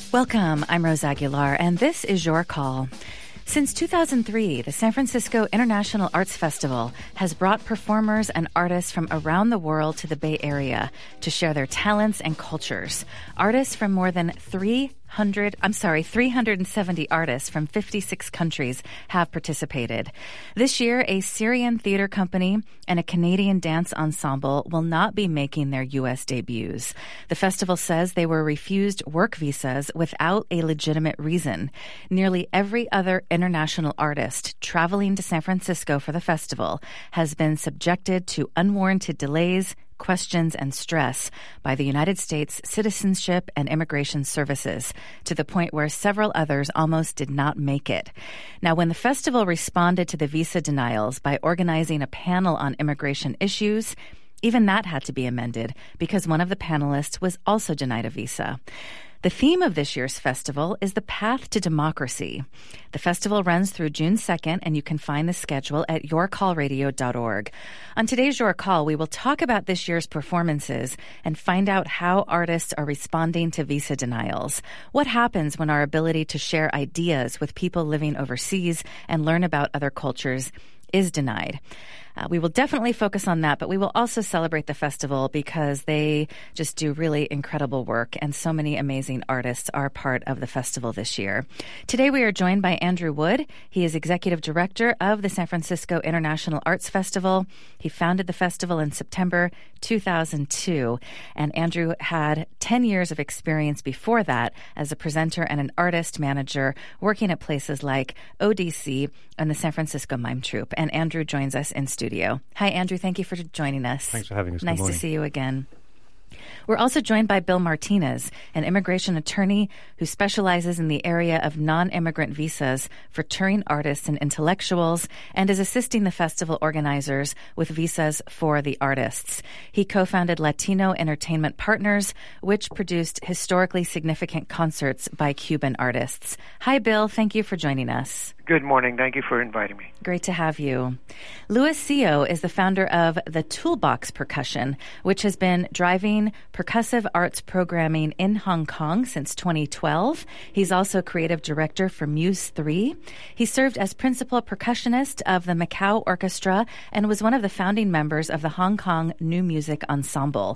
Welcome, I'm Rose Aguilar, and this is Your Call. Since 2003, the San Francisco International Arts Festival has brought performers and artists from around the world to the Bay Area to share their talents and cultures. Artists from more than 370 artists from 56 countries have participated. This year, a Syrian theater company and a Canadian dance ensemble will not be making their U.S. debuts. The festival says they were refused work visas without a legitimate reason. Nearly every other international artist traveling to San Francisco for the festival has been subjected to unwarranted delays, questions, and stress by the United States Citizenship and Immigration Services, to the point where several others almost did not make it. Now, when the festival responded to the visa denials by organizing a panel on immigration issues, even that had to be amended because one of the panelists was also denied a visa. The theme of this year's festival is the path to democracy. The festival runs through June 2nd, and you can find the schedule at yourcallradio.org. On today's Your Call, we will talk about this year's performances and find out how artists are responding to visa denials. What happens when our ability to share ideas with people living overseas and learn about other cultures is denied? We will definitely focus on that, but we will also celebrate the festival because they just do really incredible work, and so many amazing artists are part of the festival this year. Today we are joined by Andrew Wood. He is executive director of the San Francisco International Arts Festival. He founded the festival in September 2002, and Andrew had 10 years of experience before that as a presenter and an artist manager working at places like ODC and the San Francisco Mime Troupe. And Andrew joins us in studio. Hi, Andrew. Thank you for joining us. Thanks for having us. Nice to see you again. We're also joined by Bill Martinez, an immigration attorney who specializes in the area of non-immigrant visas for touring artists and intellectuals and is assisting the festival organizers with visas for the artists. He co-founded Latino Entertainment Partners, which produced historically significant concerts by Cuban artists. Hi, Bill. Thank you for joining us. Good morning. Thank you for inviting me. Great to have you. Louis Sio is the founder of the Toolbox Percussion, which has been driving percussive arts programming in Hong Kong since 2012. He's also creative director for Muse 3. He served as principal percussionist of the Macau Orchestra and was one of the founding members of the Hong Kong New Music Ensemble.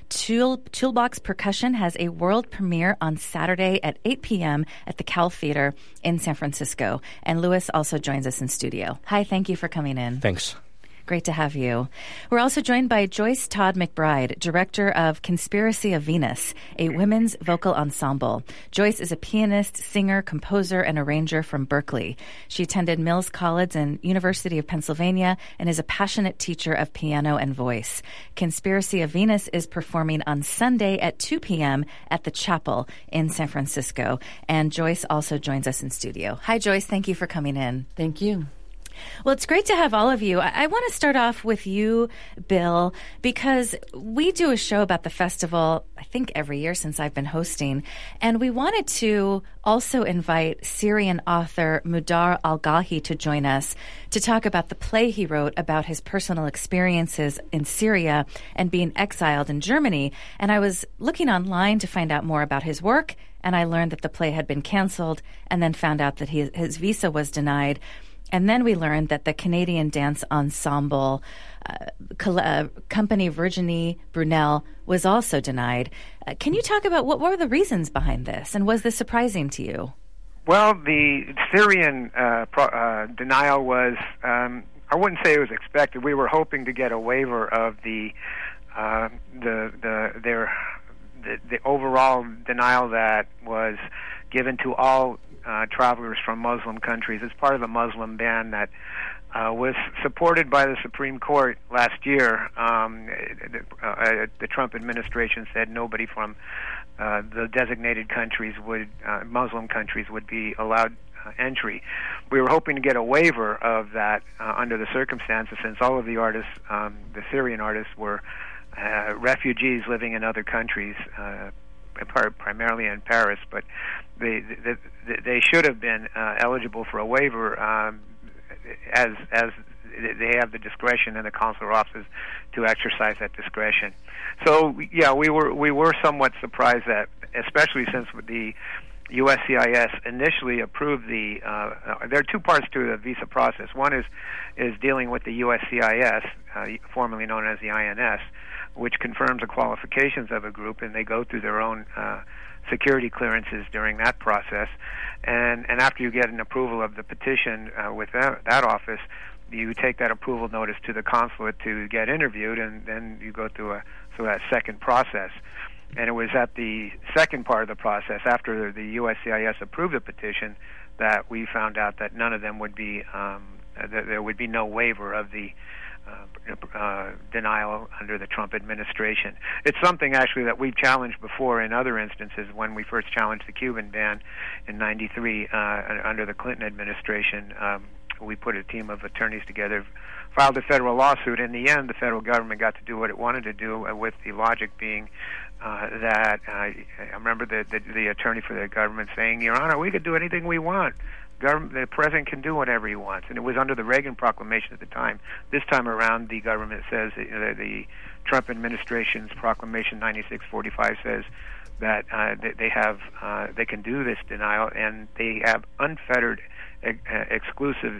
Toolbox Percussion has a world premiere on Saturday at 8 p.m. at the Cal Theater in San Francisco. And Louis also joins us in studio. Hi, thank you for coming in. Thanks. Great to have you. We're also joined by Joyce Todd McBride, director of Conspiracy of Venus, a women's vocal ensemble. Joyce is a pianist, singer, composer, and arranger from Berkeley. She attended Mills College and University of Pennsylvania and is a passionate teacher of piano and voice. Conspiracy of Venus is performing on Sunday at 2 p.m. at the Chapel in San Francisco. And Joyce also joins us in studio. Hi, Joyce. Thank you for coming in. Thank you. Well, it's great to have all of you. I want to start off with you, Bill, because we do a show about the festival, I think, every year since I've been hosting. And we wanted to also invite Syrian author Mudar Al-Gahi to join us to talk about the play he wrote about his personal experiences in Syria and being exiled in Germany. And I was looking online to find out more about his work, and I learned that the play had been canceled and then found out that his visa was denied. And then we learned that the Canadian dance ensemble company Virginie Brunel was also denied. Can you talk about what were the reasons behind this, and was this surprising to you? Well, the Syrian denial was, I wouldn't say it was expected. We were hoping to get a waiver of the overall denial that was given to all travelers from Muslim countries. It's part of a Muslim ban that was supported by the Supreme Court last year. The Trump administration said nobody from the designated countries Muslim countries would be allowed entry. We were hoping to get a waiver of that under the circumstances, since all of the artists, the Syrian artists, were refugees living in other countries, primarily in Paris, but they should have been eligible for a waiver, as they have the discretion in the consular offices to exercise that discretion. So yeah, we were somewhat surprised that, especially since the USCIS initially approved the. There are two parts to the visa process. One is dealing with the USCIS, formerly known as the INS, which confirms the qualifications of a group, and they go through their own security clearances during that process. And after you get an approval of the petition with that office, you take that approval notice to the consulate to get interviewed, and then you go through that second process. And it was at the second part of the process, after the USCIS approved the petition, that we found out that none of them would be, that there would be no waiver of the denial under the Trump administration. It's something actually that we've challenged before in other instances. When we first challenged the Cuban ban in '93 under the Clinton administration, we put a team of attorneys together, filed a federal lawsuit. In the end, the federal government got to do what it wanted to do, with the logic being that I remember the attorney for the government saying, "Your Honor, we could do anything we want. The president can do whatever he wants." And it was under the Reagan proclamation at the time. This time around, the government says, the Trump administration's proclamation 9645 says that they can do this denial, and they have unfettered, exclusive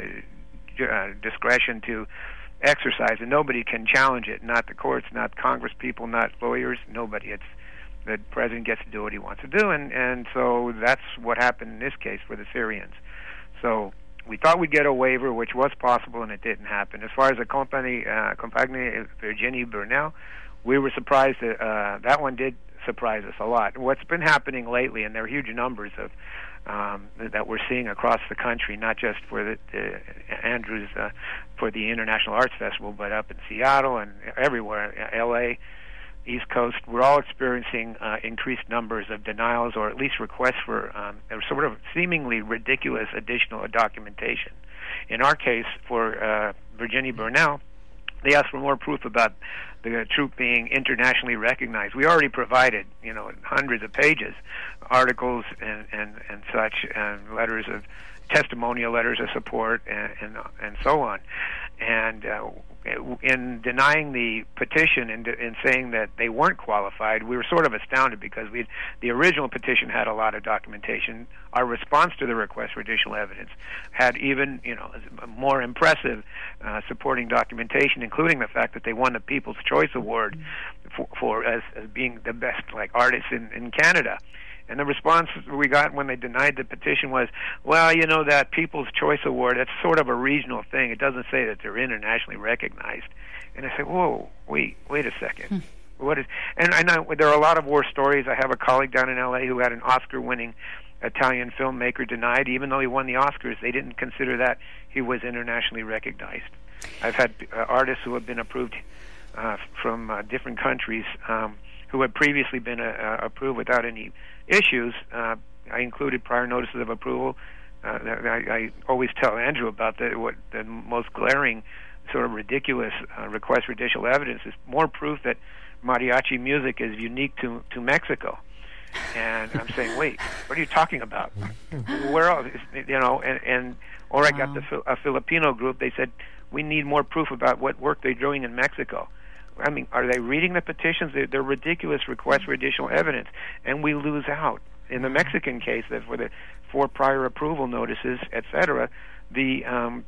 discretion to exercise, and nobody can challenge it. Not the courts, not Congress people, not lawyers, nobody. It's the president gets to do what he wants to do, and so that's what happened in this case for the Syrians. So we thought we'd get a waiver, which was possible, and it didn't happen. As far as the Compagnie Virginie Bernal, we were surprised that one did surprise us a lot. What's been happening lately, and there are huge numbers of that we're seeing across the country, not just for the Andrews for the International Arts Festival, but up in Seattle and everywhere, L.A., East Coast, we're all experiencing increased numbers of denials, or at least requests for sort of seemingly ridiculous additional documentation. In our case, for Virginie Bernal, they asked for more proof about the troop being internationally recognized. We already provided, hundreds of pages, articles and such, and letters of testimonial letters of support and so on. And in denying the petition and in saying that they weren't qualified, we were sort of astounded, because the original petition had a lot of documentation. Our response to the request for additional evidence had even more impressive supporting documentation, including the fact that they won the People's Choice Award for as being the best artists in Canada. And the response we got when they denied the petition was, well, that People's Choice Award, that's sort of a regional thing. It doesn't say that they're internationally recognized. And I said, whoa, wait a second. What is? And I know there are a lot of war stories. I have a colleague down in L.A. who had an Oscar-winning Italian filmmaker denied. Even though he won the Oscars, they didn't consider that he was internationally recognized. I've had artists who have been approved from different countries who had previously been approved without any issues. I included prior notices of approval. I always tell Andrew about what the most glaring, sort of ridiculous request for additional evidence is more proof that mariachi music is unique to Mexico. And I'm saying, wait, what are you talking about? Where else? Or I got a Filipino group. They said, we need more proof about what work they're doing in Mexico. I mean, are they reading the petitions? They're ridiculous requests for additional evidence, and we lose out. In the Mexican case, that for the 4 prior approval notices, etc., and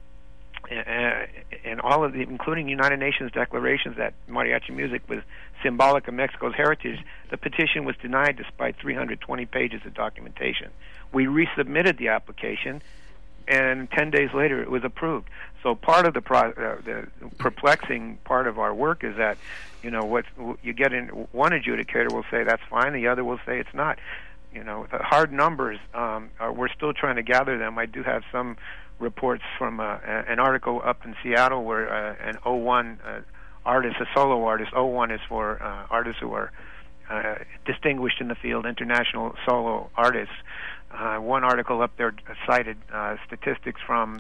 all of the, including United Nations declarations that mariachi music was symbolic of Mexico's heritage, the petition was denied despite 320 pages of documentation. We resubmitted the application, and 10 days later it was approved. So part of the perplexing part of our work is that, what you get in, one adjudicator will say that's fine, the other will say it's not. The hard numbers, we're still trying to gather them. I do have some reports from an article up in Seattle where an O1 artist, a solo artist, O1 is for artists who are distinguished in the field, international solo artists. One article up there cited statistics from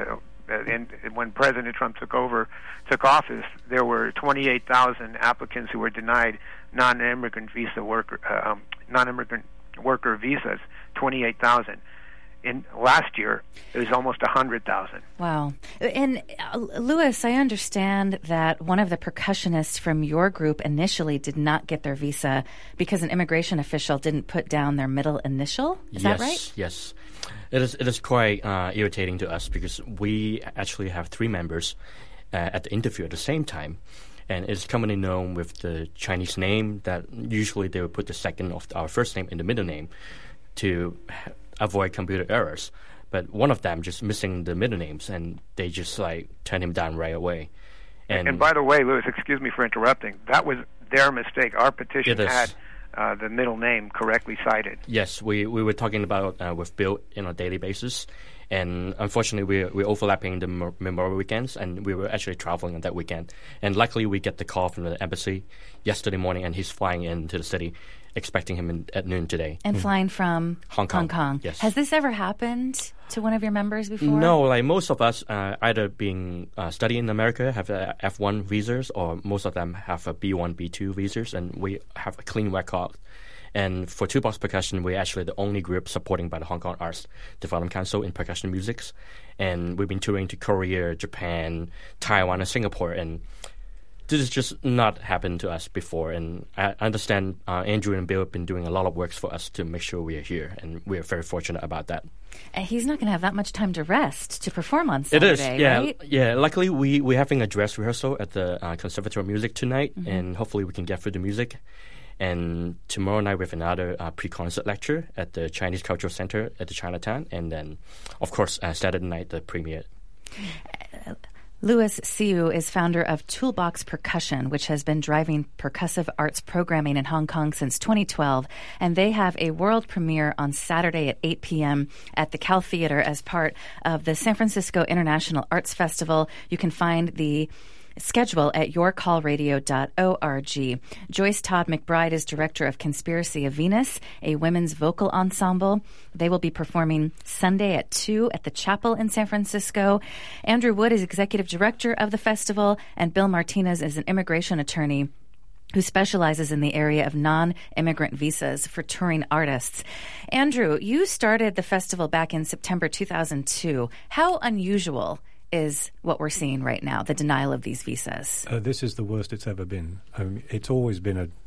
when President Trump took office, there were 28,000 applicants who were denied non-immigrant worker visas, 28,000. in last year, it was almost 100,000. Wow. And Louis, I understand that one of the percussionists from your group initially did not get their visa because an immigration official didn't put down their middle initial. Is that right? Yes. It is quite irritating to us because we actually have 3 members at the interview at the same time. And it's commonly known with the Chinese name that usually they would put the second of our first name in the middle name to avoid computer errors. But one of them just missing the middle names, and they just turn him down right away. And by the way, Louis, excuse me for interrupting. That was their mistake. Our petition had the middle name correctly cited. Yes, we were talking about with Bill on a daily basis. And unfortunately, we're overlapping the Memorial weekends, and we were actually traveling on that weekend. And luckily, we get the call from the embassy yesterday morning, and he's flying into the city, expecting him at noon today. And flying from Hong Kong. Yes. Has this ever happened to one of your members before? No, most of us either being studying in America have F1 visas, or most of them have a B1, B2 visas, and we have a clean record. And for Toolbox Percussion, we're actually the only group supporting by the Hong Kong Arts Development Council in percussion music. And we've been touring to Korea, Japan, Taiwan, and Singapore. And this has just not happened to us before. And I understand Andrew and Bill have been doing a lot of work for us to make sure we are here. And we're very fortunate about that. He's not going to have that much time to rest to perform on Saturday, right? Yeah. Luckily, we're having a dress rehearsal at the Conservatory of Music tonight. Mm-hmm. And hopefully we can get through the music. And tomorrow night we have another pre-concert lecture at the Chinese Cultural Center at the Chinatown. And then, of course, Saturday night, the premiere. Louis Siu is founder of Toolbox Percussion, which has been driving percussive arts programming in Hong Kong since 2012. And they have a world premiere on Saturday at 8 p.m. at the Cal Theater as part of the San Francisco International Arts Festival. You can find the schedule at yourcallradio.org. Joyce Todd McBride is director of Conspiracy of Venus, a women's vocal ensemble. They will be performing Sunday at 2 at the Chapel in San Francisco. Andrew Wood is executive director of the festival, and Bill Martinez is an immigration attorney who specializes in the area of non-immigrant visas for touring artists. Andrew, you started the festival back in September 2002. How unusual is what we're seeing right now, the denial of these visas? This is the worst it's ever been. It's always been a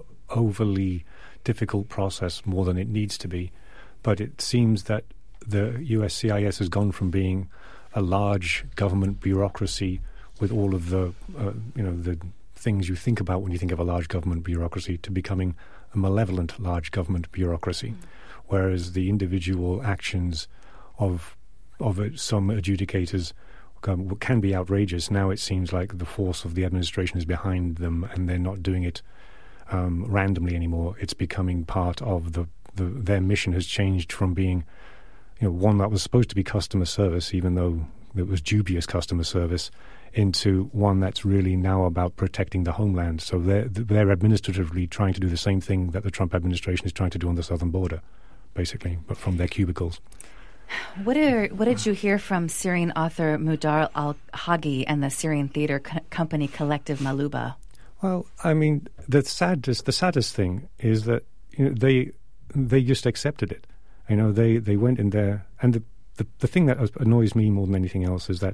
overly difficult process, more than it needs to be. But it seems that the USCIS has gone from being a large government bureaucracy with all of the the things you think about when you think of a large government bureaucracy to becoming a malevolent large government bureaucracy, whereas the individual actions of some adjudicators can be outrageous. Now it seems like the force of the administration is behind them, and they're not doing it randomly anymore. It's becoming part of their mission has changed from being one that was supposed to be customer service, even though it was dubious customer service, into one that's really now about protecting the homeland. So they're administratively trying to do the same thing that the Trump administration is trying to do on the southern border, basically, but from their cubicles. What did you hear from Syrian author Mudar al-Hagi and the Syrian theater company Collective Maluba? Well, I mean, the saddest thing is that they just accepted it. They went in there, and the thing that annoys me more than anything else is that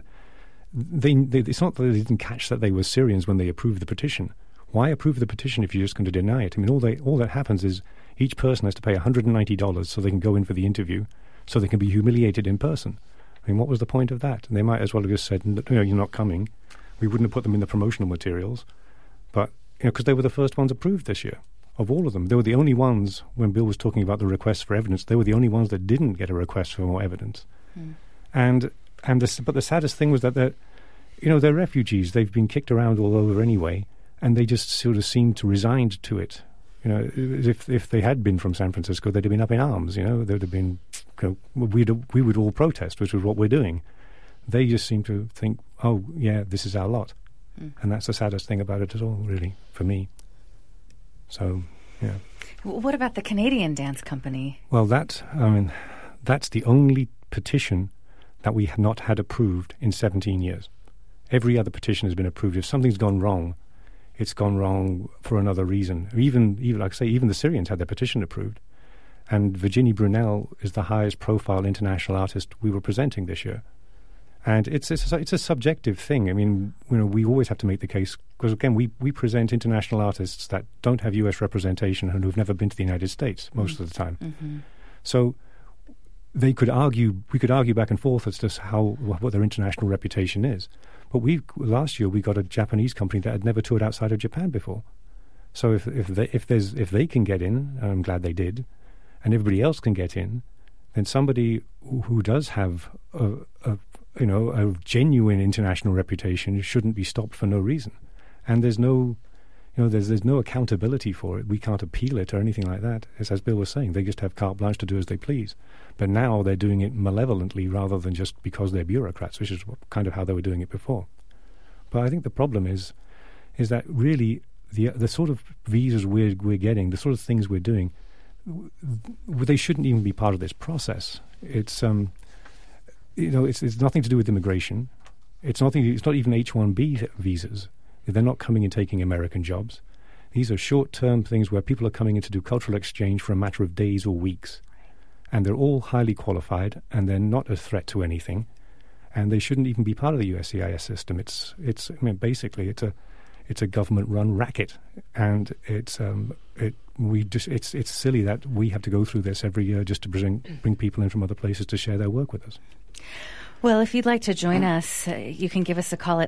it's not that they didn't catch that they were Syrians when they approved the petition. Why approve the petition if you're just going to deny it? I mean, all that happens is each person has to pay $190 so they can go in for the interview, so they can be humiliated in person. I mean, what was the point of that? And they might as well have just said, you're not coming. We wouldn't have put them in the promotional materials. But, because they were the first ones approved this year, of all of them. They were the only ones, when Bill was talking about the requests for evidence, they were the only ones that didn't get a request for more evidence. But the saddest thing was that they're refugees. They've been kicked around all over anyway, and they just sort of seemed to resigned to it. If they had been from San Francisco, they'd have been up in arms. They'd have been, we would all protest, which is what we're doing. They just seem to think, oh yeah, this is our lot, and that's the saddest thing about it at all, really, for me. So, yeah. What about the Canadian dance company? Well, that's the only petition that we have not had approved in 17 years. Every other petition has been approved. If something's gone wrong, it's gone wrong for another reason. Even like I say, even the Syrians had their petition approved. And Virginie Brunel is the highest profile international artist we were presenting this year. And it's a subjective thing. I mean, we always have to make the case, because again, we present international artists that don't have U.S. representation and who've never been to the United States most of the time. Mm-hmm. So we could argue back and forth as to what their international reputation is. But last year we got a Japanese company that had never toured outside of Japan before. So if they can get in, and I'm glad they did, and everybody else can get in, then somebody who does have a genuine international reputation shouldn't be stopped for no reason. And there's no accountability for it. We can't appeal it or anything like that. As Bill was saying, they just have carte blanche to do as they please. But now they're doing it malevolently rather than just because they're bureaucrats, which is kind of how they were doing it before. But I think the problem is that really the sort of visas we're getting, the sort of things we're doing, they shouldn't even be part of this process. It's nothing to do with immigration. It's not even H-1B visas. They're not coming and taking American jobs. These are short-term things where people are coming in to do cultural exchange for a matter of days or weeks. And they're all highly qualified, and they're not a threat to anything. And they shouldn't even be part of the USCIS system. Basically it's a government-run racket, and it's silly that we have to go through this every year just to bring people in from other places to share their work with us. Well, if you'd like to join us, you can give us a call at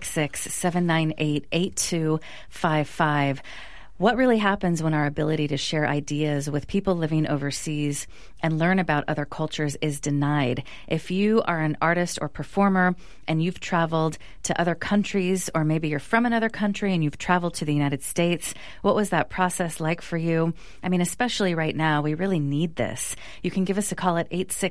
866-798-8255. What really happens when our ability to share ideas with people living overseas and learn about other cultures is denied? If you are an artist or performer and you've traveled to other countries, or maybe you're from another country and you've traveled to the United States, what was that process like for you? I mean, especially right now, we really need this. You can give us a call at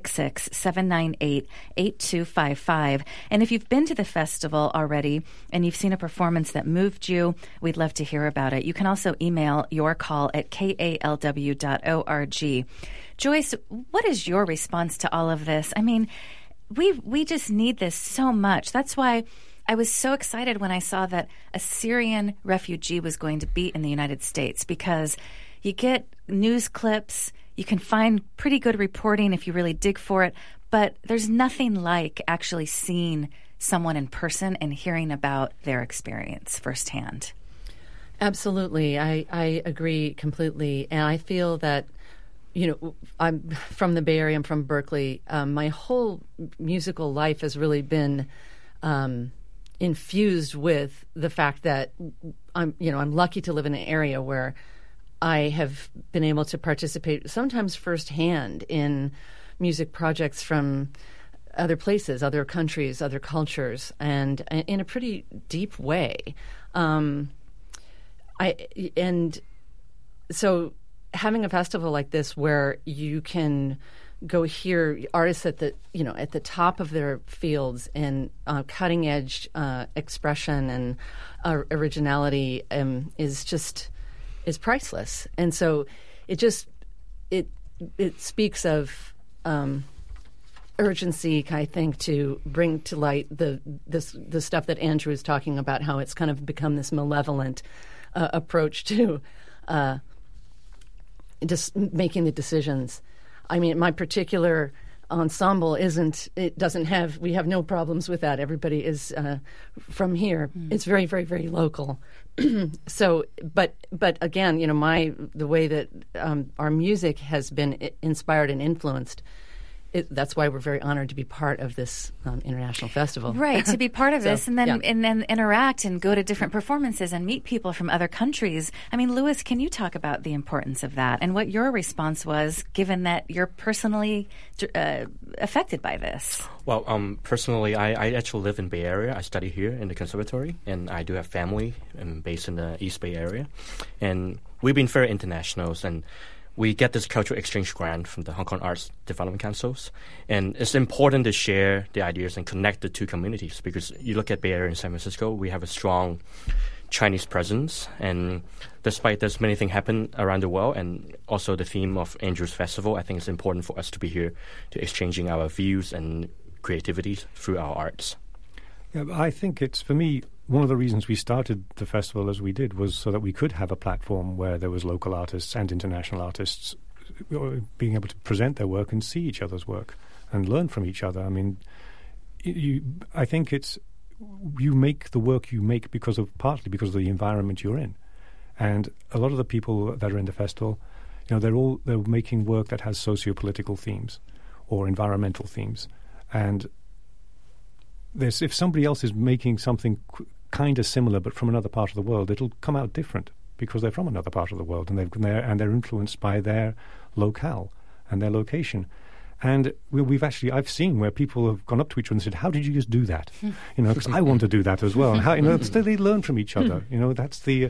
866-798-8255. And if you've been to the festival already and you've seen a performance that moved you, we'd love to hear about it. You can also email your call at kalw.org. Joyce, what is your response to all of this? I mean, we just need this so much. That's why I was so excited when I saw that a Syrian refugee was going to be in the United States, because you get news clips, you can find pretty good reporting if you really dig for it, but there's nothing like actually seeing someone in person and hearing about their experience firsthand. Absolutely. I agree completely. And I feel that, I'm from the Bay Area, I'm from Berkeley. My whole musical life has really been infused with the fact that I'm lucky to live in an area where I have been able to participate sometimes firsthand in music projects from other places, other countries, other cultures, and in a pretty deep way. So having a festival like this where you can go hear artists at the top of their fields and cutting edge expression and originality is priceless. And so it speaks of urgency, I think, to bring to light the stuff that Andrew is talking about, how it's kind of become this malevolent approach to just making the decisions. I mean, my particular ensemble we have no problems with that. Everybody is from here. It's very, very, very local. So, but again, the way that our music has been inspired and influenced, that's why we're very honored to be part of this international festival. Right, to be part of this and then interact and go to different performances and meet people from other countries. I mean, Louis, can you talk about the importance of that and what your response was, given that you're personally affected by this? Well, personally, I actually live in Bay Area. I study here in the conservatory, and I do have family based in the East Bay Area. And we've been very internationals, and we get this cultural exchange grant from the Hong Kong Arts Development Councils, and it's important to share the ideas and connect the two communities, because you look at Bay Area and San Francisco, we have a strong Chinese presence, and despite there's many things happen around the world, and also the theme of Andrew's Festival, I think it's important for us to be here to exchanging our views and creativity through our arts. Yeah, I think it's, for me, one of the reasons we started the festival as we did was so that we could have a platform where there was local artists and international artists being able to present their work and see each other's work and learn from each other. I mean, I think it's you make the work you make partly because of the environment you're in, and a lot of the people that are in the festival, they're making work that has socio-political themes or environmental themes, and if somebody else is making something kind of similar but from another part of the world, it'll come out different because they're from another part of the world and they're influenced by their locale and their location. And I've seen where people have gone up to each other and said, "How did you just do that?" Because I want to do that as well. And how, so they learn from each other. That's the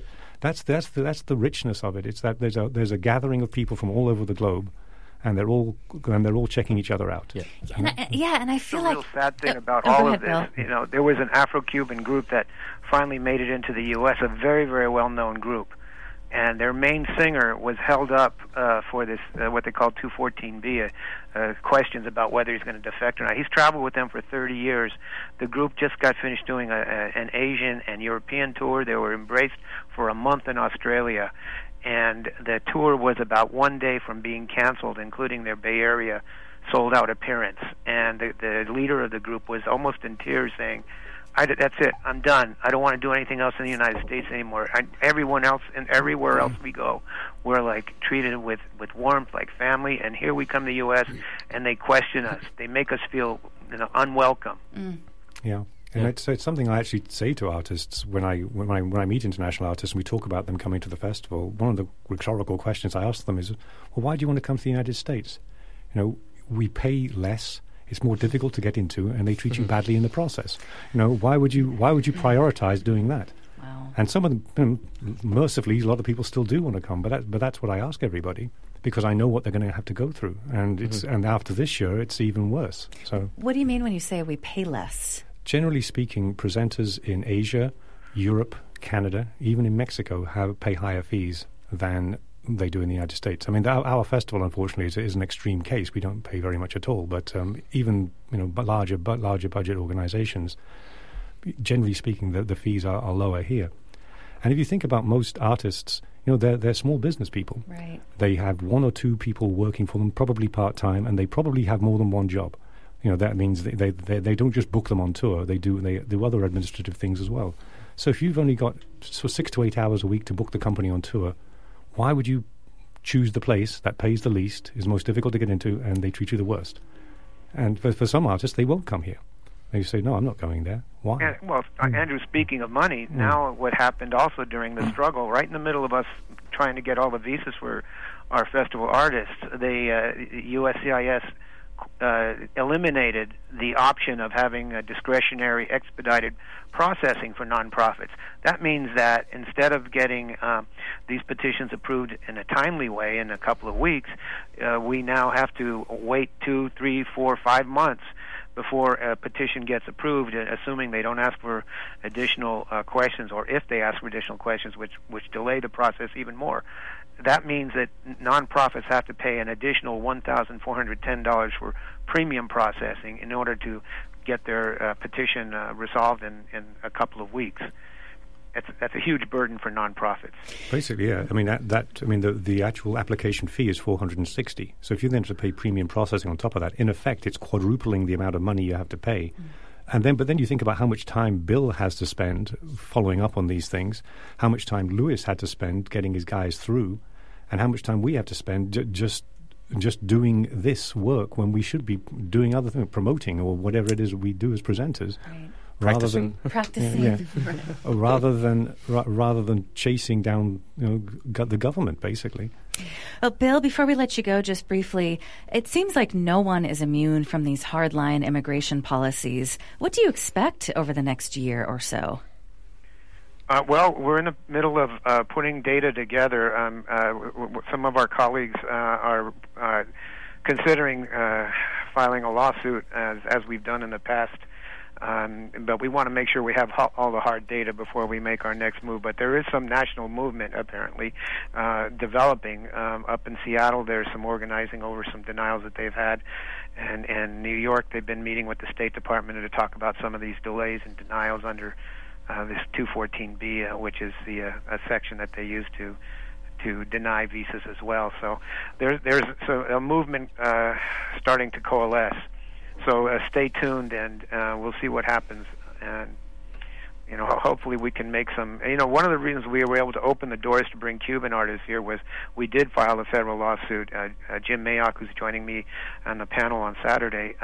richness of it. It's that there's a gathering of people from all over the globe, and they're all checking each other out. Yeah, and I feel like the real sad thing about all of this, there was an Afro-Cuban group that finally made it into the U.S., a very, very well-known group, and their main singer was held up for this what they call 214B, questions about whether he's going to defect or not. He's traveled with them for 30 years. The group just got finished doing an Asian and European tour. They were embraced for a month in Australia. And the tour was about 1 day from being canceled, including their Bay Area sold-out appearance. And the leader of the group was almost in tears saying, "That's it. I'm done. I don't want to do anything else in the United States anymore. Everyone else and everywhere else we go, we're like treated with warmth, like family. And here we come to the U.S. and they question us. They make us feel unwelcome." Yeah. And it's something I actually say to artists when I meet international artists and we talk about them coming to the festival. One of the rhetorical questions I ask them is, "Well, why do you want to come to the United States? We pay less. It's more difficult to get into, and they treat you badly in the process. Why would you prioritize doing that?" Wow. And some of them, mercifully, a lot of people still do want to come, but that's what I ask everybody, because I know what they're going to have to go through, and and after this year, it's even worse. So, what do you mean when you say we pay less? Generally speaking, presenters in Asia, Europe, Canada, even in Mexico, pay higher fees than they do in the United States. I mean, our festival, unfortunately, is an extreme case. We don't pay very much at all. But even larger budget organizations, generally speaking, the fees are lower here. And if you think about most artists, they're small business people. Right. They have one or two people working for them, probably part-time, and they probably have more than one job. That means they don't just book them on tour. They do other administrative things as well. So if you've only got 6 to 8 hours a week to book the company on tour, why would you choose the place that pays the least, is most difficult to get into, and they treat you the worst? And for some artists, they won't come here. They say, "No, I'm not going there." Why? Andrew, speaking of money, now what happened also during the struggle, right in the middle of us trying to get all the visas for our festival artists, the USCIS eliminated the option of having a discretionary expedited processing for nonprofits. That means that instead of getting these petitions approved in a timely way in a couple of weeks, we now have to wait 2, 3, 4, 5 months before a petition gets approved, assuming they don't ask for additional questions, or if they ask for additional questions, which delay the process even more. That means that nonprofits have to pay an additional $1,410 for premium processing in order to get their petition resolved in a couple of weeks. That's a huge burden for nonprofits. Basically, yeah. I mean, the actual application fee is $460. So if you then have to pay premium processing on top of that, in effect, it's quadrupling the amount of money you have to pay. And then you think about how much time Bill has to spend following up on these things, how much time Lewis had to spend getting his guys through, and how much time we have to spend just doing this work when we should be doing other things, promoting or whatever it is we do as presenters. Right. Practicing. Rather than chasing down the government, basically. Well, Bill, before we let you go, just briefly, it seems like no one is immune from these hardline immigration policies. What do you expect over the next year or so? Well, we're in the middle of putting data together. Some of our colleagues are considering filing a lawsuit, as we've done in the past. But we want to make sure we have all the hard data before we make our next move. But there is some national movement, apparently, developing. Up in Seattle, there's some organizing over some denials that they've had. And in New York, they've been meeting with the State Department to talk about some of these delays and denials under this 214B, which is a section that they use to to deny visas as well. So there's a movement starting to coalesce. So stay tuned, and we'll see what happens. And hopefully we can make some. One of the reasons we were able to open the doors to bring Cuban artists here was we did file a federal lawsuit. Jim Mayock, who's joining me on the panel on Saturday,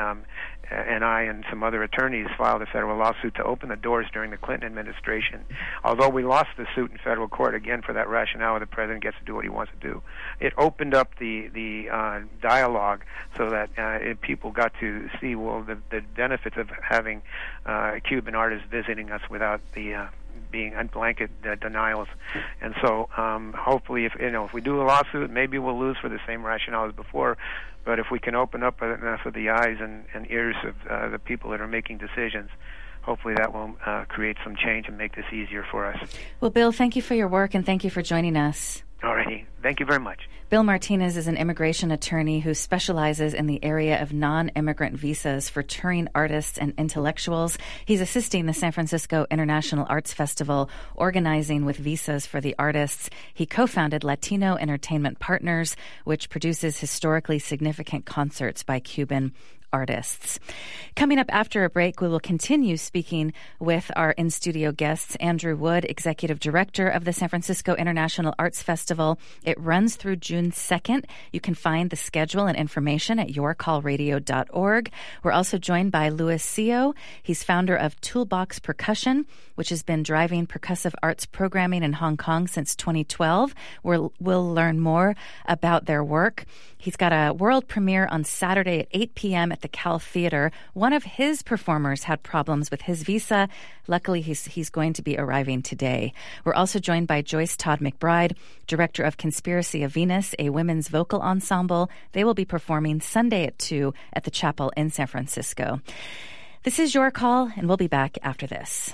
and I and some other attorneys filed a federal lawsuit to open the doors during the Clinton administration. Although we lost the suit in federal court, again, for that rationale the president gets to do what he wants to do, it opened up the dialogue so that people got to see, the benefits of having Cuban artists visiting us without the being blanket denials. And so hopefully if we do a lawsuit, maybe we'll lose for the same rationale as before. But if we can open up enough of the eyes and ears of the people that are making decisions, hopefully that will create some change and make this easier for us. Well, Bill, thank you for your work, and thank you for joining us. All righty. Thank you very much. Bill Martinez is an immigration attorney who specializes in the area of non-immigrant visas for touring artists and intellectuals. He's assisting the San Francisco International Arts Festival, organizing with visas for the artists. He co-founded Latino Entertainment Partners, which produces historically significant concerts by Cuban artists. Coming up after a break, we will continue speaking with our in-studio guests, Andrew Wood, Executive Director of the San Francisco International Arts Festival. It runs through June 2nd. You can find the schedule and information at yourcallradio.org. We're also joined by Louis Sio. He's founder of Toolbox Percussion, which has been driving percussive arts programming in Hong Kong since 2012. We'll learn more about their work. He's got a world premiere on Saturday at 8 p.m. at the Cal Theater. One of his performers had problems with his visa. Luckily, he's going to be arriving today. We're also joined by Joyce Todd McBride, director of Conspiracy of Venus, a women's vocal ensemble. They will be performing Sunday at 2 at the Chapel in San Francisco. This is Your Call, and we'll be back after this.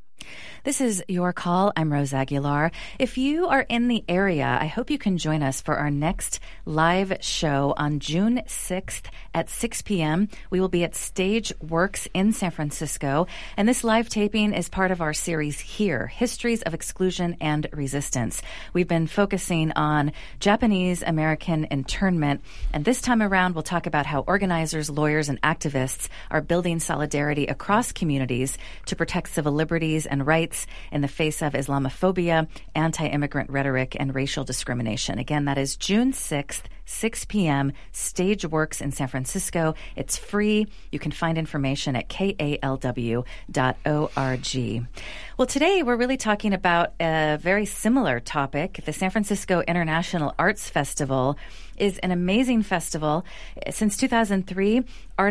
This is Your Call. I'm Rose Aguilar. If you are in the area, I hope you can join us for our next live show on June 6th at 6 p.m. We will be at Stage Works in San Francisco, and this live taping is part of our series Here, Histories of Exclusion and Resistance. We've been focusing on Japanese American internment, and this time around we'll talk about how organizers, lawyers, and activists are building solidarity across communities to protect civil liberties and rights in the face of Islamophobia, anti-immigrant rhetoric, and racial discrimination. Again, that is June 6th, 6 p.m., Stage Works in San Francisco. It's free. You can find information at kalw.org. Well, today we're really talking about a very similar topic. The San Francisco International Arts Festival is an amazing festival. Since 2003,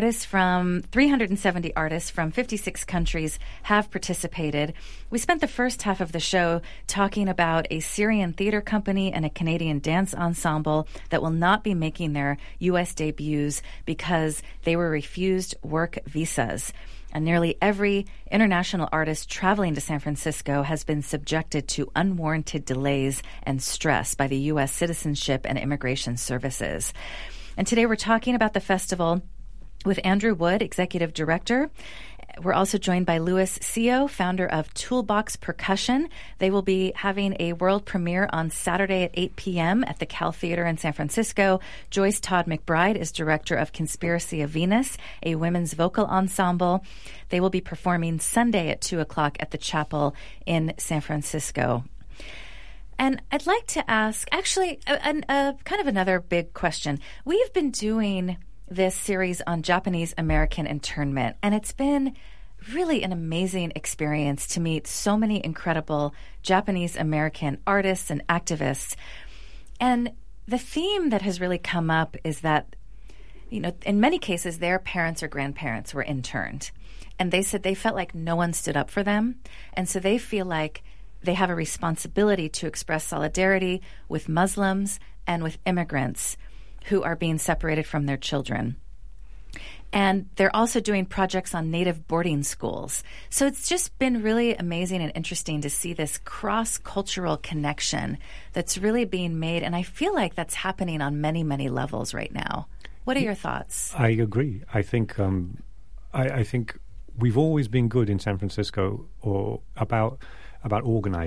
370 artists from 56 countries have participated. We spent the first half of the show talking about a Syrian theater company and a Canadian dance ensemble that will not be making their U.S. debuts because they were refused work visas. And nearly every international artist traveling to San Francisco has been subjected to unwarranted delays and stress by the U.S. Citizenship and Immigration Services. And today we're talking about the festival with Andrew Wood, Executive Director. We're also joined by Louis Sio, founder of Toolbox Percussion. They will be having a world premiere on Saturday at 8 p.m. at the Cal Theater in San Francisco. Joyce Todd McBride is director of Conspiracy of Venus, a women's vocal ensemble. They will be performing Sunday at 2 o'clock at the Chapel in San Francisco. And I'd like to ask, actually, kind of another big question. We've been doing this series on Japanese American internment, and it's been really an amazing experience to meet so many incredible Japanese American artists and activists. And the theme that has really come up is that, in many cases, their parents or grandparents were interned. And they said they felt like no one stood up for them. And so they feel like they have a responsibility to express solidarity with Muslims and with immigrants who are being separated from their children. And they're also doing projects on native boarding schools. So it's just been really amazing and interesting to see this cross-cultural connection that's really being made. And I feel like that's happening on many, many levels right now. What are your thoughts? I agree. I think I think we've always been good in San Francisco about organizing.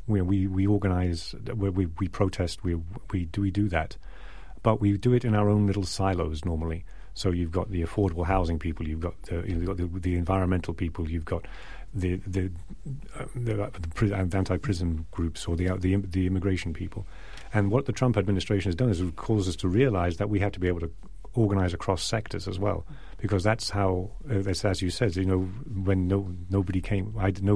We organize, we protest, we do that, but we do it in our own little silos normally. So you've got the affordable housing people, you've got the environmental people, you've got the anti-prison groups or the immigration people. And what the Trump administration has done is caused us to realize that we have to be able to organize across sectors as well, because that's how, as you said, when nobody came,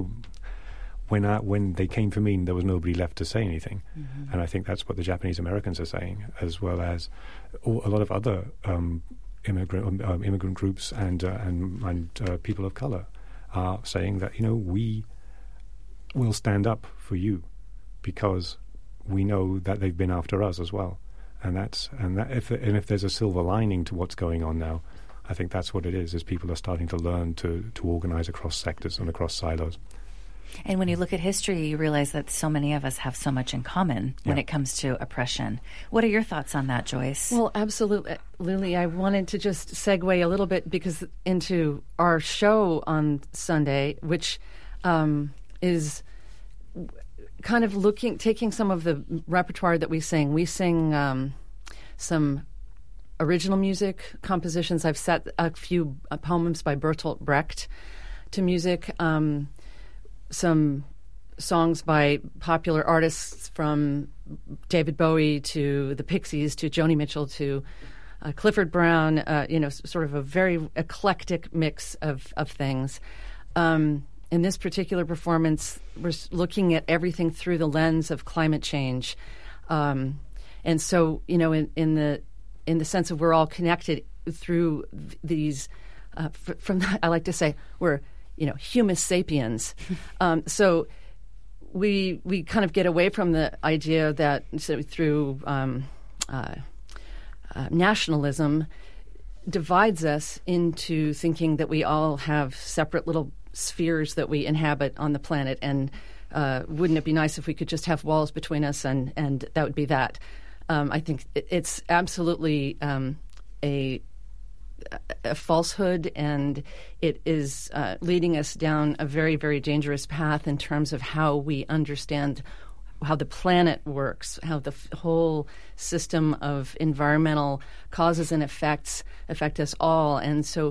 when they came for me, there was nobody left to say anything. Mm-hmm. And I think that's what the Japanese Americans are saying, as well as a lot of other immigrant groups and people of color are saying that we will stand up for you because we know that they've been after us as well, and if there's a silver lining to what's going on now, I think that's what it is people are starting to learn to organize across sectors and across silos. And when you look at history, you realize that so many of us have so much in common when it comes to oppression. What are your thoughts on that, Joyce? Well, absolutely. Lily, I wanted to just segue a little bit into our show on Sunday, which is kind of taking some of the repertoire that we sing. We sing some original music compositions. I've set a few poems by Bertolt Brecht to music. Some songs by popular artists, from David Bowie to the Pixies to Joni Mitchell to Clifford Brown, sort of a very eclectic mix of things. In this particular performance, we're looking at everything through the lens of climate change. And so, in the sense of we're all connected through these, I like to say, we're humus sapiens. So we kind of get away from the idea that through nationalism divides us into thinking that we all have separate little spheres that we inhabit on the planet, and wouldn't it be nice if we could just have walls between us and that would be that. I think it's absolutely a falsehood, and it is leading us down a very, very dangerous path in terms of how we understand how the planet works, how the whole system of environmental causes and effects affect us all. And so,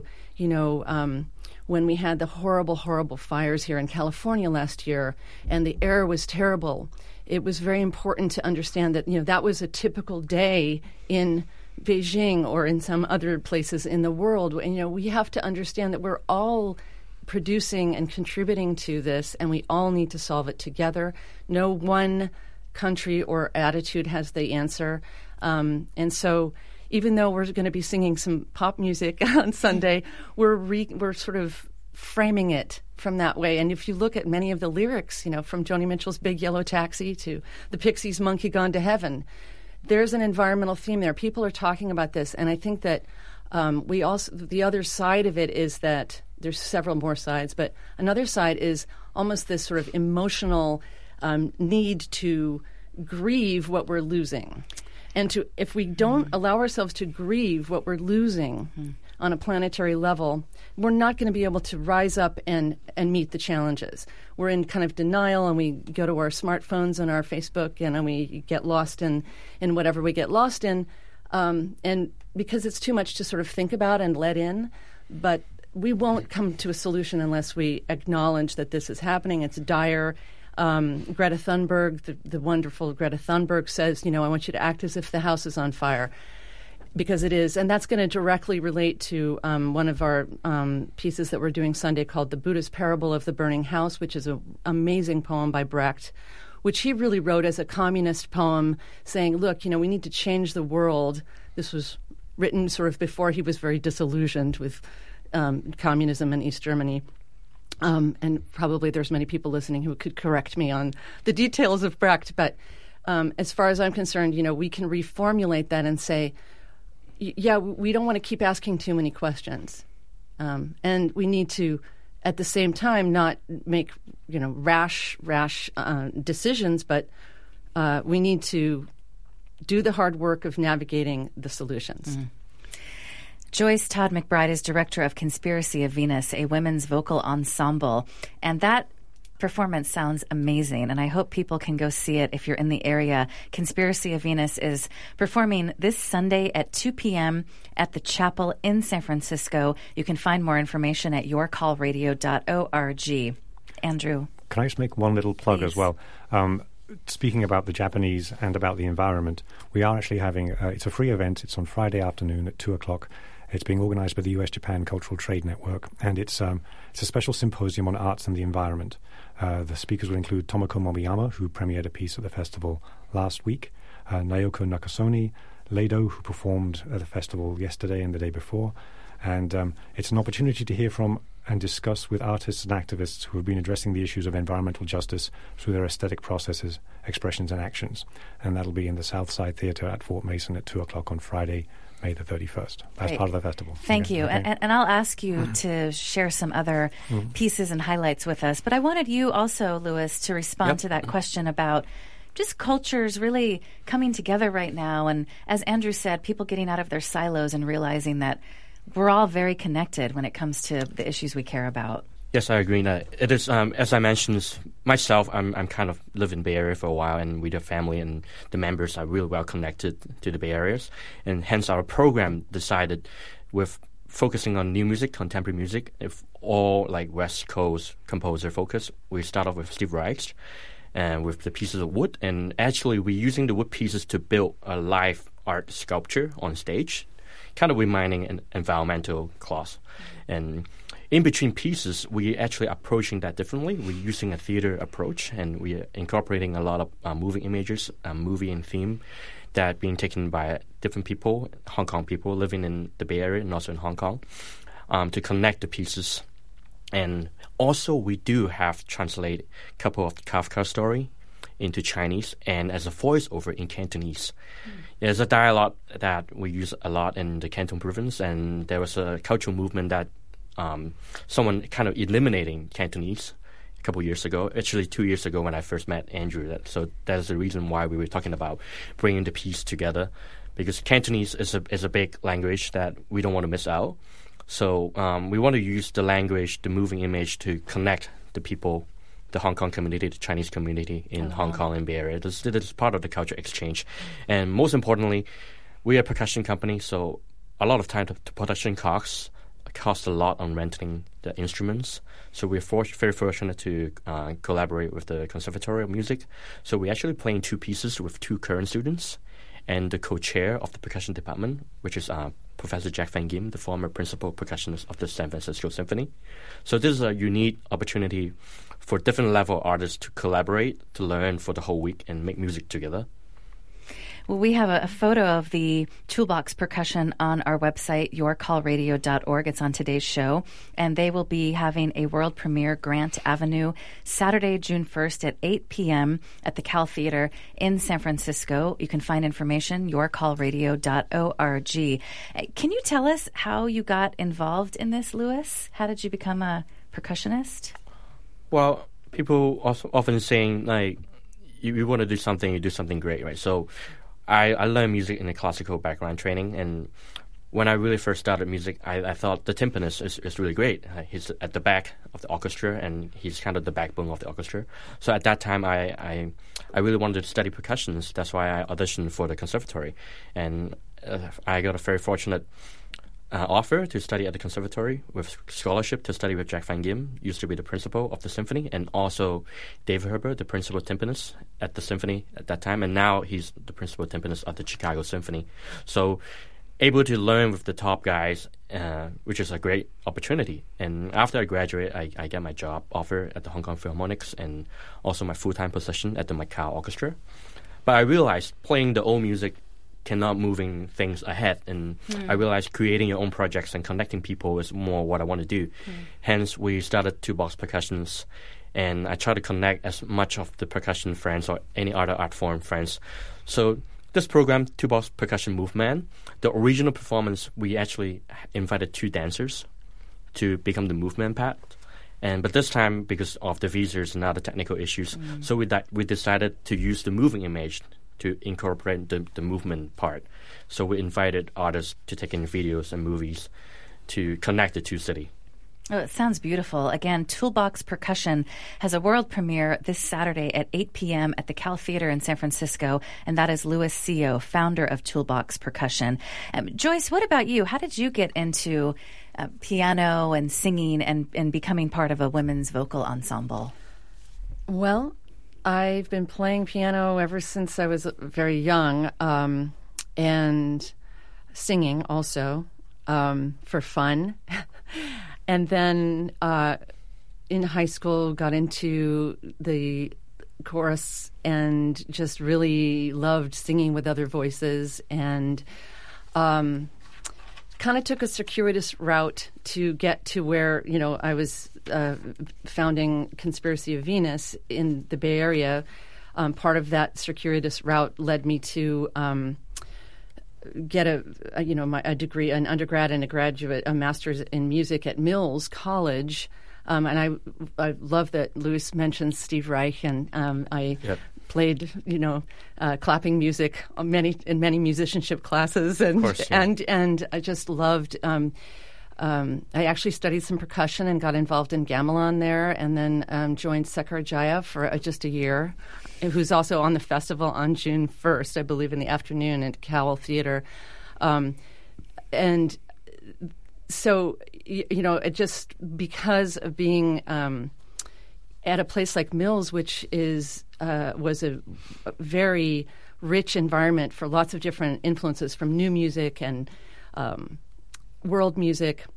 when we had the horrible, horrible fires here in California last year and the air was terrible, it was very important to understand that, that was a typical day in Beijing or in some other places in the world. And, we have to understand that we're all producing and contributing to this, and we all need to solve it together. No one country or attitude has the answer. And so even though we're going to be singing some pop music on Sunday, we're sort of framing it from that way. And if you look at many of the lyrics, from Joni Mitchell's Big Yellow Taxi to the Pixies' Monkey Gone to Heaven, there's an environmental theme there. People are talking about this, and I think that we also, the other side of it is that there's several more sides, but another side is almost this sort of emotional need to grieve what we're losing. And if we don't allow ourselves to grieve what we're losing on a planetary level, we're not going to be able to rise up and meet the challenges. We're in kind of denial, and we go to our smartphones and our Facebook, and we get lost in whatever we get lost in, and because it's too much to sort of think about and let in. But we won't come to a solution unless we acknowledge that this is happening. It's dire. Greta Thunberg, the wonderful Greta Thunberg, says, I want you to act as if the house is on fire, because it is. And that's going to directly relate to one of our pieces that we're doing Sunday called The Buddha's Parable of the Burning House, which is an amazing poem by Brecht, which he really wrote as a communist poem saying, look, we need to change the world. This was written sort of before he was very disillusioned with communism in East Germany. And probably there's many people listening who could correct me on the details of Brecht. But as far as I'm concerned, we can reformulate that and say, yeah, we don't want to keep asking too many questions. And we need to, at the same time, not make, rash decisions, but we need to do the hard work of navigating the solutions. Mm. Joyce Todd McBride is director of Conspiracy of Venus, a women's vocal ensemble. And that performance sounds amazing, and I hope people can go see it if you're in the area. Conspiracy of Venus is performing this Sunday at 2 p.m. at the Chapel in San Francisco. You can find more information at yourcallradio.org. Andrew. Can I just make one little plug Please. as well? Speaking about the Japanese and about the environment, we are actually having, it's a free event. It's on Friday afternoon at 2 o'clock. It's being organized by the US-Japan Cultural Trade Network, and it's a special symposium on arts and the environment. The speakers will include Tomoko Momiyama, who premiered a piece at the festival last week, Naoko Nakasone, Lado, who performed at the festival yesterday and the day before. And it's an opportunity to hear from and discuss with artists and activists who have been addressing the issues of environmental justice through their aesthetic processes, expressions, and actions. And that'll be in the Southside Theatre at Fort Mason at 2 o'clock on Friday, May the 31st. That's Great. part of the festival. Thank you. Okay. And I'll ask you to share some other pieces and highlights with us. But I wanted you also, Louis, to respond to that question about just cultures really coming together right now. And as Andrew said, people getting out of their silos and realizing that we're all very connected when it comes to the issues we care about. Yes, I agree. It is, as I mentioned, myself, I'm kind of live in the Bay Area for a while, and with the family and the members are really well connected to the Bay Areas. And hence our program decided with focusing on new music, contemporary music, if all like West Coast composer focus, we start off with Steve Reich and with the pieces of wood. And actually we're using the wood pieces to build a live art sculpture on stage, kind of reminding an environmental clause. And in between pieces, we're actually approaching that differently. We're using a theater approach, and we're incorporating a lot of moving images, movie and theme that being taken by different people, Hong Kong people living in the Bay Area and also in Hong Kong, to connect the pieces. And also we do have translate a couple of Kafka story into Chinese and as a voiceover in Cantonese. There's a dialogue that we use a lot in the Canton province, and there was a cultural movement that someone kind of eliminating Cantonese a couple of years ago, actually 2 years ago when I first met Andrew. So that's the reason why we were talking about bringing the piece together, because Cantonese is a big language that we don't want to miss out. So we want to use the language, the moving image to connect the people, the Hong Kong community, the Chinese community in Hong Kong and Bay Area. This is part of the culture exchange. And most importantly, we are a percussion company, so a lot of time to production costs a lot on renting the instruments. So we're very fortunate to collaborate with the Conservatory of Music. So we're actually playing two pieces with two current students and the co-chair of the percussion department, which is Professor Jack Van Gim, the former principal percussionist of the San Francisco Symphony. So this is a unique opportunity for different level artists to collaborate, to learn for the whole week and make music together. Well, we have a photo of the Toolbox Percussion on our website, yourcallradio.org. It's on today's show. And they will be having a world premiere, Grant Avenue, Saturday, June 1st at 8 p.m. at the Cal Theater in San Francisco. You can find information, yourcallradio.org. Can you tell us how you got involved in this, Louis? How did you become a percussionist? Well, people also often saying, like, you want to do something, you do something great, right? So I learned music in a classical background training, and when I really first started music, I thought the timpanist is really great. He's at the back of the orchestra, and he's kind of the backbone of the orchestra. So at that time, I really wanted to study percussions. That's why I auditioned for the conservatory, and I got a very fortunate offer to study at the conservatory with scholarship to study with Jack Van Gim, used to be the principal of the symphony, and also David Herbert, the principal timpanist at the symphony at that time, and now he's the principal timpanist of the Chicago Symphony. So able to learn with the top guys, which is a great opportunity. And after I graduate, I get my job offer at the Hong Kong Philharmonics and also my full-time position at the Macau Orchestra. But I realized playing the old music cannot moving things ahead, and I realized creating your own projects and connecting people is more what I want to do. Hence, we started Toolbox Percussions, and I try to connect as much of the percussion friends or any other art form friends. So this program, Toolbox Percussion Movement, the original performance, we actually invited two dancers to become the movement part. But this time, because of the visas and other technical issues, so we decided to use the moving image to incorporate the movement part. So we invited artists to take in videos and movies to connect the two cities. Oh, it sounds beautiful. Again, Toolbox Percussion has a world premiere this Saturday at 8 p.m. at the Cal Theater in San Francisco, and that is Louis Sio, founder of Toolbox Percussion. Joyce, what about you? How did you get into piano and singing and becoming part of a women's vocal ensemble? Well, I've been playing piano ever since I was very young, and singing also for fun. And then in high school, got into the chorus and just really loved singing with other voices, and kind of took a circuitous route to get to where, I was founding Conspiracy of Venus in the Bay Area. Part of that circuitous route led me to get a degree, an undergrad and a graduate, a master's in music at Mills College. And I love that Louis mentions Steve Reich, and I played, clapping music in many musicianship classes, and course, yeah. and I just loved. I actually studied some percussion and got involved in gamelan there, and then joined Sekar Jaya for just a year, who's also on the festival on June 1st, I believe, in the afternoon at Cowell Theater. And so, it just because of being at a place like Mills, which was a very rich environment for lots of different influences from new music and world music.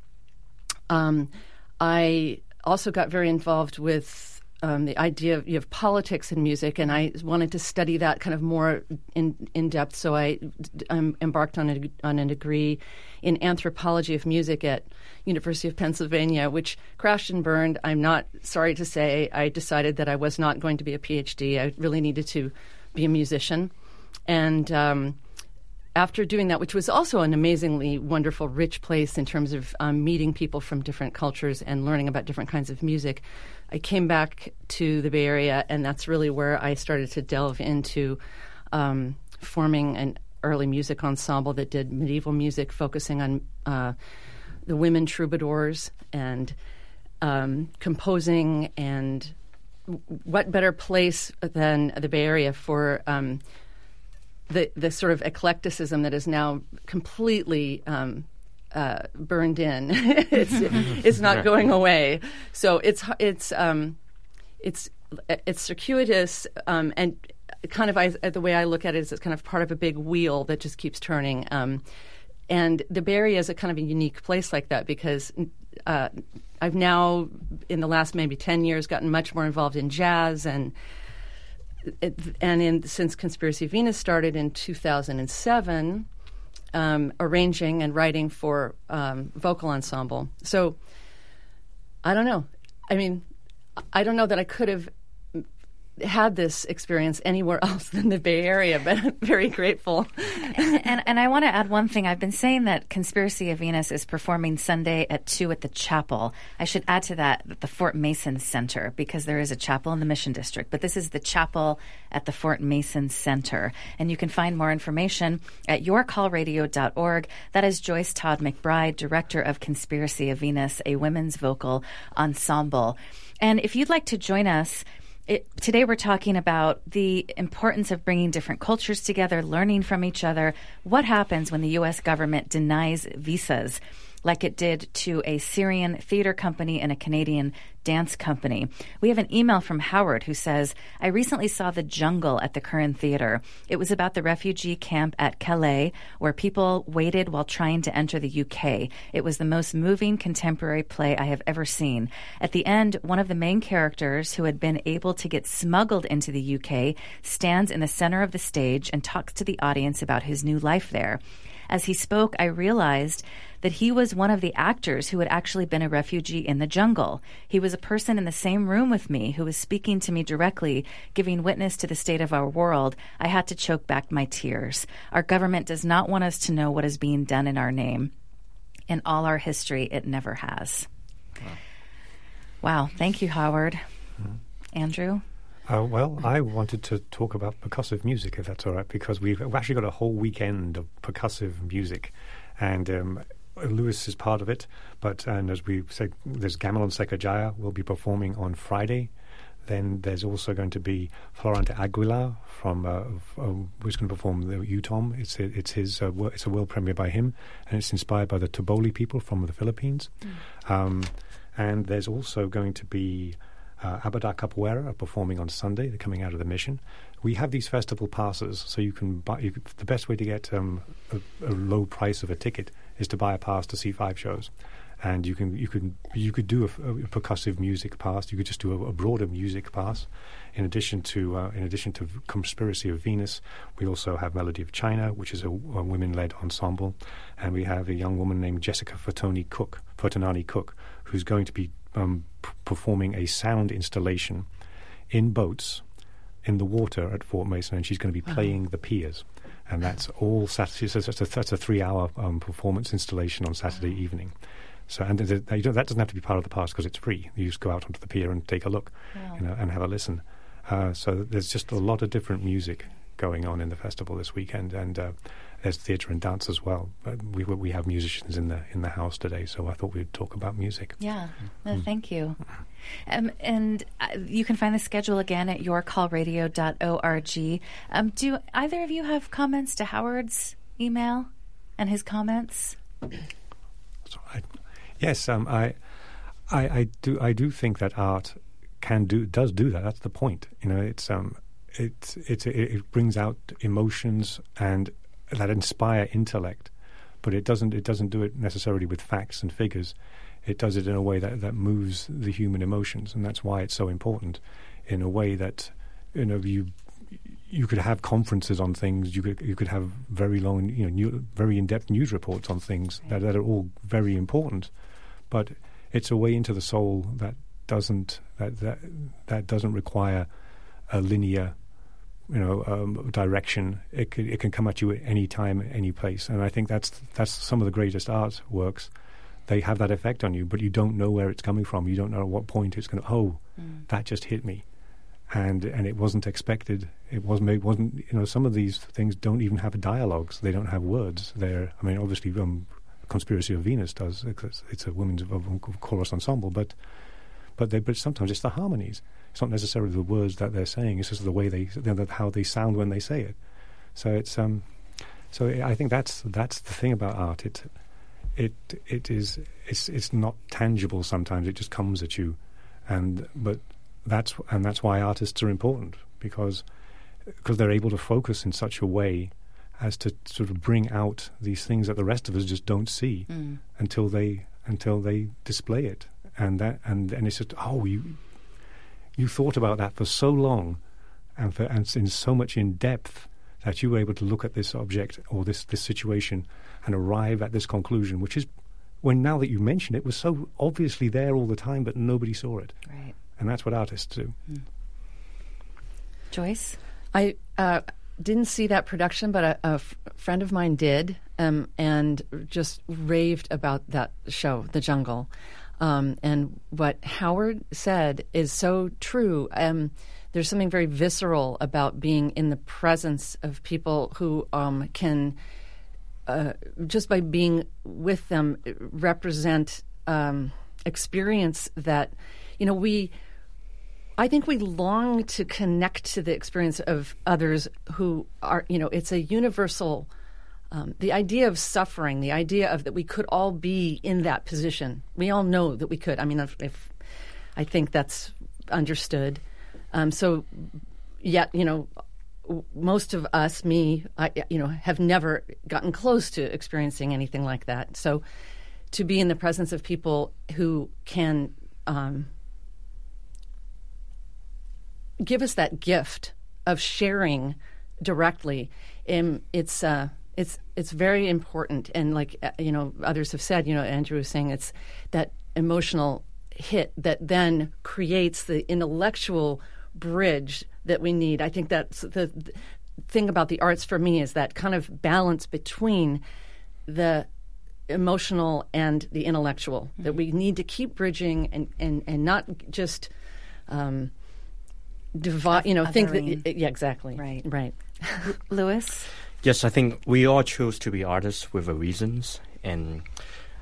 I also got very involved with the idea of politics in music, and I wanted to study that kind of more in depth. So I embarked on a degree in anthropology of music at University of Pennsylvania, which crashed and burned. I'm not sorry to say I decided that I was not going to be a PhD. I really needed to be a musician, and after doing that, which was also an amazingly wonderful, rich place in terms of meeting people from different cultures and learning about different kinds of music, I came back to the Bay Area, and that's really where I started to delve into forming an early music ensemble that did medieval music, focusing on the women troubadours and composing. And what better place than the Bay Area for the sort of eclecticism that is now completely burned in. It's not going away. So it's circuitous, and kind of the way I look at it is it's kind of part of a big wheel that just keeps turning. And the Bay Area is a kind of a unique place like that because I've now, in the last maybe 10 years, gotten much more involved in jazz since Conspiracy of Venus started in 2007, arranging and writing for vocal ensemble. So I don't know. I mean, I don't know that I could have had this experience anywhere else than the Bay Area, but I'm very grateful. And I want to add one thing. I've been saying that Conspiracy of Venus is performing Sunday at 2 at the chapel. I should add to that the Fort Mason Center, because there is a chapel in the Mission District, but this is the chapel at the Fort Mason Center. And you can find more information at yourcallradio.org. That is Joyce Todd McBride, director of Conspiracy of Venus, a women's vocal ensemble. And if you'd like to join us, today we're talking about the importance of bringing different cultures together, learning from each other. What happens when the U.S. government denies visas, like it did to a Syrian theater company and a Canadian dance company? We have an email from Howard who says, I recently saw The Jungle at the Curran Theater. It was about the refugee camp at Calais, where people waited while trying to enter the UK. It was the most moving contemporary play I have ever seen. At the end, one of the main characters, who had been able to get smuggled into the UK, stands in the center of the stage and talks to the audience about his new life there. As he spoke, I realized that he was one of the actors who had actually been a refugee in the jungle. He was a person in the same room with me who was speaking to me directly, giving witness to the state of our world. I had to choke back my tears. Our government does not want us to know what is being done in our name. In all our history, it never has. Wow. Thank you, Howard. Mm-hmm. Andrew? Well, I wanted to talk about percussive music, if that's all right, because we've actually got a whole weekend of percussive music. And Lewis is part of it, and as we said, there's Gamelan Sekajaya will be performing on Friday. Then there's also going to be Florante Aguilar who's going to perform the UTOM. It's a world premiere by him, and it's inspired by the Toboli people from the Philippines. And there's also going to be Abada Capoeira performing on Sunday. They're coming out of the mission. We have these festival passes, so you can buy. The best way to get a low price of a ticket is to buy a pass to see 5 shows, and you could do a percussive music pass. You could just do a broader music pass. In addition to Conspiracy of Venus, we also have Melody of China, which is a women-led ensemble, and we have a young woman named Jessica Fortonani Cook, who's going to be performing a sound installation in boats in the water at Fort Mason, and she's going to be playing the piers. And that's all Saturday. So that's a 3-hour performance installation on Saturday evening. So, and that doesn't have to be part of the pass because it's free. You just go out onto the pier and take a look, and have a listen. So there's just a lot of different music going on in the festival this weekend, and there's theatre and dance as well. We have musicians in the house today, so I thought we'd talk about music. Yeah, thank you. And you can find the schedule again at yourcallradio.org. Do either of you have comments to Howard's email and his comments? Yes, I do think that art does do that. That's the point. It brings out emotions and that inspire intellect, but it doesn't do it necessarily with facts and figures. It does it in a way that moves the human emotions, and that's why it's so important. In a way that you could have conferences on things, you could have very long, very in-depth news reports on things that are all very important, but it's a way into the soul that doesn't require a linear direction. It can come at you at any time, any place, and I think that's some of the greatest artworks. They have that effect on you, but you don't know where it's coming from. You don't know at what point it's going to. That just hit me, and it wasn't expected. It wasn't. Some of these things don't even have dialogues. They don't have words. Obviously, Conspiracy of Venus does. It's a women's chorus ensemble, but sometimes it's the harmonies. It's not necessarily the words that they're saying. It's just the way how they sound when they say it. So it's so I think that's the thing about art. It's not tangible sometimes. It just comes at you, but that's why artists are important, because they're able to focus in such a way as to sort of bring out these things that the rest of us just don't see until they display it, and it's just you thought about that for so long and in so much in depth that you were able to look at this object or this situation and arrive at this conclusion, which is, when now that you mention it, was so obviously there all the time, but nobody saw it. Right. And that's what artists do. Joyce? I didn't see that production, but a friend of mine did, and just raved about that show, The Jungle. And what Howard said is so true. There's something very visceral about being in the presence of people who can, just by being with them, represent experience that, I think we long to connect to the experience of others who are, it's a universal, the idea of suffering, the idea of that we could all be in that position. We all know that we could. I mean, if I think that's understood. So yet, most of us, have never gotten close to experiencing anything like that. So to be in the presence of people who can give us that gift of sharing directly, it's very important. And like, others have said, Andrew was saying, it's that emotional hit that then creates the intellectual bridge that we need. I think that's the thing about the arts for me, is that kind of balance between the emotional and the intellectual, that we need to keep bridging and not just divide, think that, yeah, exactly. Right. Lewis? Yes, I think we all chose to be artists with a reasons, and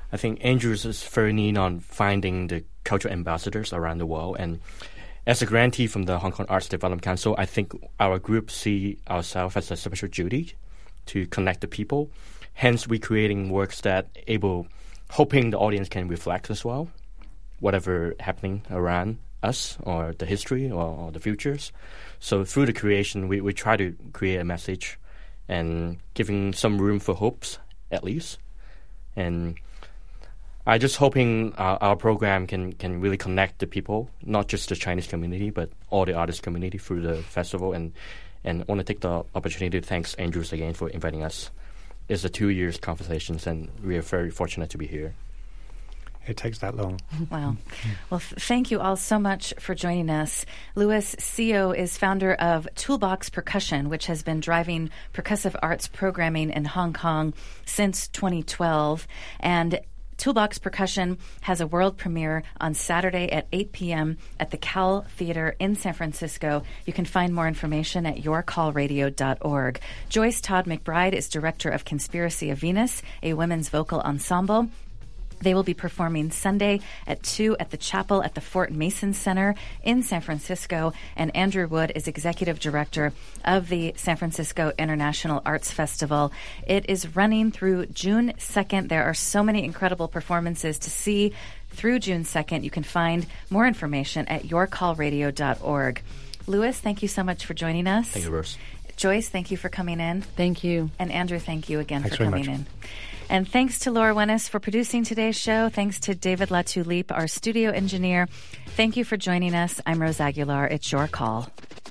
I think Andrews is very keen on finding the cultural ambassadors around the world. And as a grantee from the Hong Kong Arts Development Council, I think our group see ourselves as a special duty to connect the people. Hence, we're creating works that hoping the audience can reflect as well, whatever happening around us or the history or the futures. So through the creation, we try to create a message and giving some room for hopes, at least. And I just hoping our program can really connect the people, not just the Chinese community, but all the artist community through the festival. And want to take the opportunity to thank Andrews again for inviting us. It's a 2 years conversations, and we are very fortunate to be here. It takes that long. Wow. Well, thank you all so much for joining us. Louis Seo is founder of Toolbox Percussion, which has been driving percussive arts programming in Hong Kong since 2012. And Toolbox Percussion has a world premiere on Saturday at 8 p.m. at the Cowl Theater in San Francisco. You can find more information at yourcallradio.org. Joyce Todd McBride is director of Conspiracy of Venus, a women's vocal ensemble. They will be performing Sunday at 2 at the chapel at the Fort Mason Center in San Francisco. And Andrew Wood is executive director of the San Francisco International Arts Festival. It is running through June 2nd. There are so many incredible performances to see through June 2nd. You can find more information at yourcallradio.org. Louis, thank you so much for joining us. Thank you, Rose. Joyce, thank you for coming in. Thank you. And Andrew, thank you again Thanks for coming very much. in. And thanks to Laura Wennis for producing today's show. Thanks to David Latulippe, our studio engineer. Thank you for joining us. I'm Rose Aguilar. It's your call.